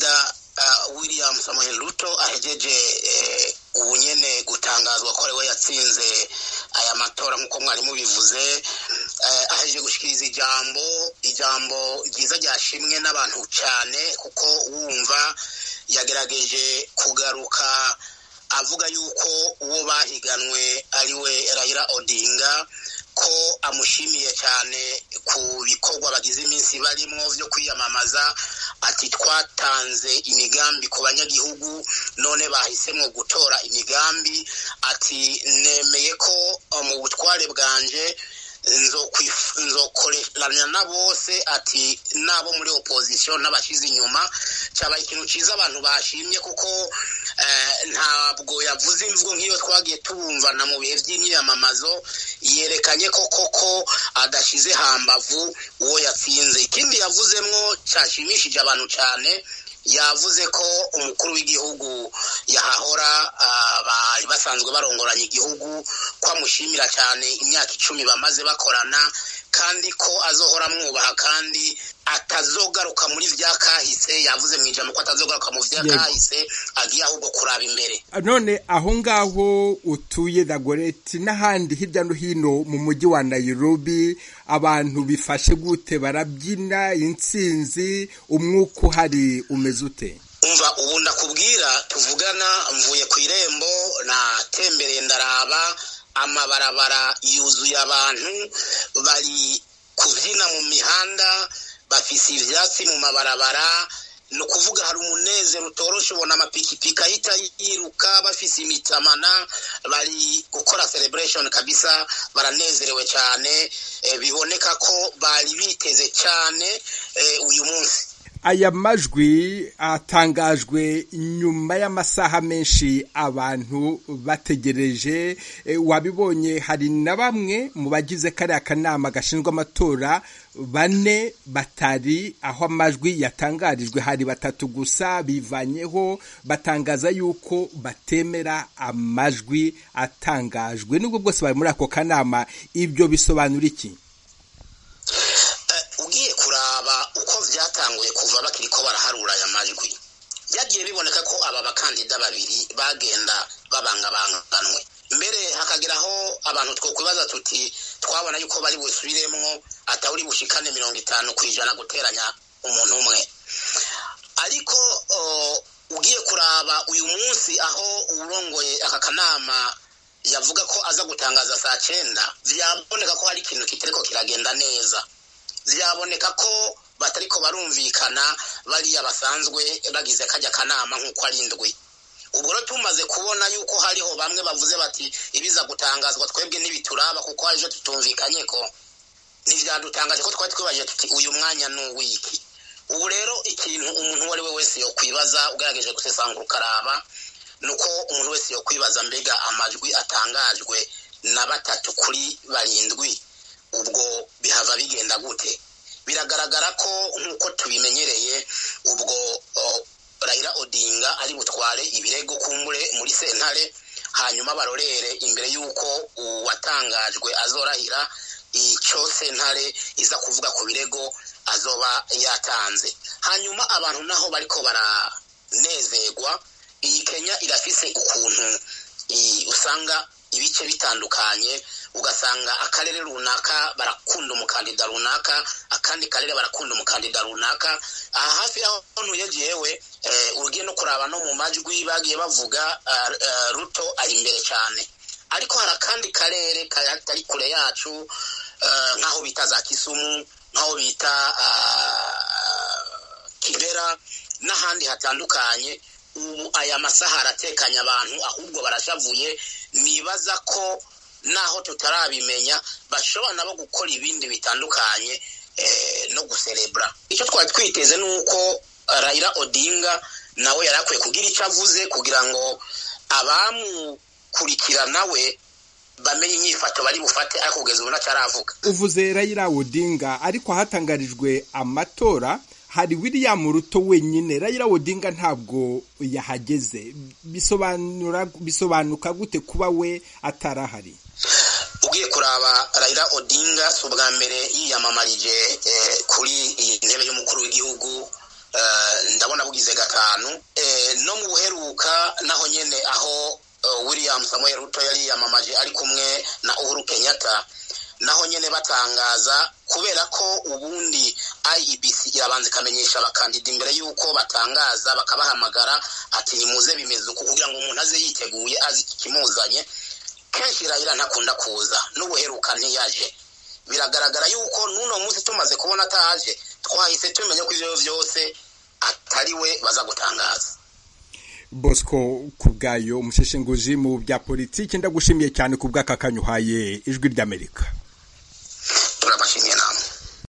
perezida William Samoei Ruto ahejeje ubunyene gutangazwa ko ariwe yatsinze aya matora nk'uko mwari mubivuze, ahejeje gushikiriza ijambo ryiza ryashimwe n'abantu cyane, kuko wumva yagerageje kugaruka avuga yuko uwo bahiganwe ariwe Raila Odinga, ko amushimiye cyane ku bikorwa bagize iminsi barimo byo kwiyamamaza. Ati twatanze imigambi ku banyagihugu, none bahisemo gutora imigambi. Ati nemeye ko mu butware bwanje nzokorana na bose, ati nabo muri opposition n'abashize inyuma. Cyabaye ikintu cyiza abantu bashimye, kuko ntabwo yavuze imvugo nk'iyo twagiye tubumvana mu bihe by'imyamamazo. Yerekanye ko koko adashize hambavu uwo yatsinze. Ikindi yavuzemwo cyashimishije abantu cyane, yavuze ko umukuru w'igihugu yahahora bari basanzwe barongoranya igihugu, ko amushimira cyane imyaka 10 bamaze bakorana, kandi ko azohora amwubaha kandi atazogaruka muri vyakahise. Yavuze mu ijambo ko atazogaruka mu vyakahise, agiye ahubwo kuraba imbere. None aho ngaho utuye Dagoretti n'ahandi hirya no hino mu mujyi wa Nairobi, abantu bifashe gute? Barabyina intsinzi? Umwuka uhari umeze ute? Umva, ubu ndakubwira tuvugana mvuye ku irembo, natembereye ndaraba amabarabara yuzuye abantu, bari kubyina mu mihanda, bafise ivyatsi mu mabarabara. No kuvuga hari umunezero utoroshe, ubona amapikipiki ahita yiruka bafise imitamana, bari gukora celebration kabisa, baranezerewe cyane. Biboneka ko bari biteze cyane uyu munsi. Aya majwi atangajwe nyuma y'amasaha menshi abantu bategereje. Wabibonye hari na bamwe mu bagize kariya kanama gashinzwe amatora, 4 batari aho amajwi yatangarijwe. Hari 3 gusa bivanyeho, batangaza yuko batemera amajwi atangajwe. Nubwo bwose bari muri ako kanama, ibyo bisobanura iki? Ugiye kuraba uko vyatanguye kuva bakiriko baraharura aya majwi, byagiye biboneka ko aba bakandida babiri bagenda babangabanganwe. Mbere hakageraho abantu twokwibaza tuti twabona yuko bari busubiremwo atawuri bushikane 50% guteranya umuntu umwe. Ariko ugiye kuraba uyu munsi aho urongoye aka kanama yavuga ko aza gutangaza saa 9, vyaboneka ko hari ikintu kitariko kiragenda neza. Vyaboneka ko batariko barumvikana bariya basanzwe bagize kajya kanama nk'uko ari indwi. Ubwo rero tumaze kubona yuko hariho bamwe bavuze bati ibiza gutangazwa twebwe ntibituraba, kuko aje tutumvikanye ko nivyadutangaje ko twari twibaje tuti uyu mwanya n'uwiki. Ubu rero ikintu umuntu wari we wese yo kwibaza, ugerageje gusesangura ukaraba, nuko umuntu wese yo kwibaza mbega amajwi atangajwe na 3 kuri 7, ubwo bihava bigenda gute? Biragaragara ko nk'uko tubimenyereye, ubwo Raila Odinga ari butware ibirego kumbure muri sentare, hanyuma barorere imbere yuko uwatangajwe azorahira icyo sentare iza kuvuga ku birego azoba yatanze. Hanyuma abantu naho bariko baranezerwa. Iyi Kenya irafise ukuntu usanga ibice bitandukanye, ugasanga akarere runaka barakunda umukandida runaka, akandi karere barakunda umukandida runaka. Aha hafi aho ntuye jewe, ugiye no kuraba no mu majwi bagiye bavuga Ruto ari imbere cyane. Ariko hari akandi karere kari kure yacu, nkaho bita za Kisumu, nkaho bita Kibera n'ahandi hatandukanye. Ubu aya masaha aratekanya abantu, ahubwo barashavuye. Nibaza ko naho tutarabimenya bashobora nabo gukora ibindi bitandukanye no guserebra. Icyo twari twiteze nuko Raila Odinga nawe yarakwiye kugira icyo avuze, kugira ngo abamukurikira nawe bamenye inyifato bari bufate, ariko kugeza ubu ntacaravuga. Uvuze Raila Odinga, ariko hatangarijwe amatora hari William Ruto wenyine. Raila Odinga ntabwo yahageze. Bisobanuka gute kuba we atarahari? Ugiye kuraba Raila Odinga si ubwa mbere yiyamamarije kuri iyi ntebe y'umukuru w'igihugu. ndabona bugize gatanu. No mu buheruka naho nyene aho William Samoei Ruto yari yamamaje ari kumwe na Uhuru Kenyatta, naho nyene batangaza kubera ko ubundi IEBC irabanza ikamenyesha abakandida imbere yuko batangaza, bakabahamagara ati nimuze bimeze uko kugira ngo umuntu aze yiteguye azi ikimuzanye. Kenshi Raila ntakunda kuza, n'ubuheruka ntiyaje. Biragaragara yuko nuno munsi tumaze kubona ataje, twahise tumenya ko ivyo vyose atari we baza gutangaza. Bosco Kubwayo, umusheshenguzi mu bya politiki, ndagushimiye cyane kubw'aka kanyuhaye Ijwi ry'Amerika. Turabashimiye.